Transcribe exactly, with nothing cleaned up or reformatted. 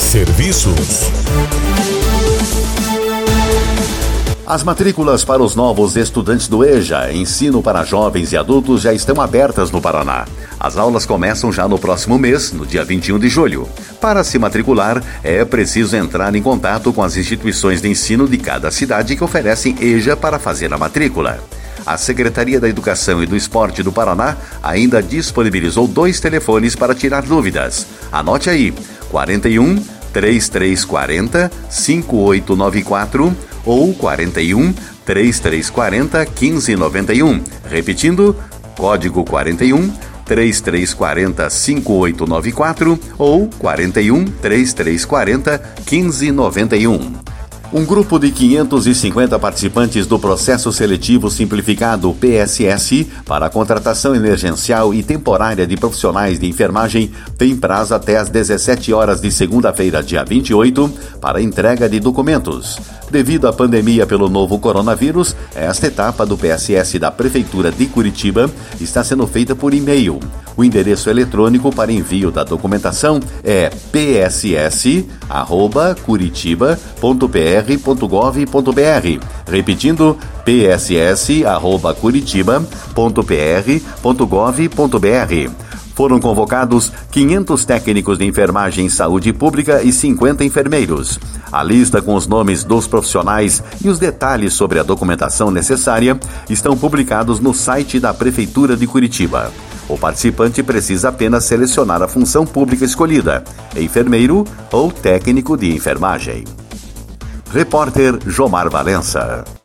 Serviços. As matrículas para os novos estudantes do EJA, Ensino para Jovens e Adultos, já estão abertas no Paraná. As aulas começam já no próximo mês, no dia vinte e um de julho. Para se matricular, é preciso entrar em contato com as instituições de ensino de cada cidade que oferecem EJA para fazer a matrícula. A Secretaria da Educação e do Esporte do Paraná ainda disponibilizou dois telefones para tirar dúvidas. Anote aí, quarenta e um, trinta e três quarenta, cinquenta e oito noventa e quatro ou quarenta e um, trinta e três quarenta, quinze noventa e um. Repetindo, código quarenta e um, trinta e três quarenta, cinquenta e oito noventa e quatro ou quarenta e um, trinta e três quarenta, quinze noventa e um. Um grupo de quinhentos e cinquenta participantes do Processo Seletivo Simplificado P S S para a contratação emergencial e temporária de profissionais de enfermagem tem prazo até às dezessete horas de segunda-feira, dia vinte e oito, para entrega de documentos. Devido à pandemia pelo novo coronavírus, esta etapa do P S S da Prefeitura de Curitiba está sendo feita por e-mail. O endereço eletrônico para envio da documentação é p s s arroba curitiba ponto p r ponto gov ponto b r. Repetindo, p s s arroba curitiba ponto p r ponto gov ponto b r. Foram convocados quinhentos técnicos de enfermagem em saúde pública e cinquenta enfermeiros. A lista com os nomes dos profissionais e os detalhes sobre a documentação necessária estão publicados no site da Prefeitura de Curitiba. O participante precisa apenas selecionar a função pública escolhida, enfermeiro ou técnico de enfermagem. Repórter Jomar Valença.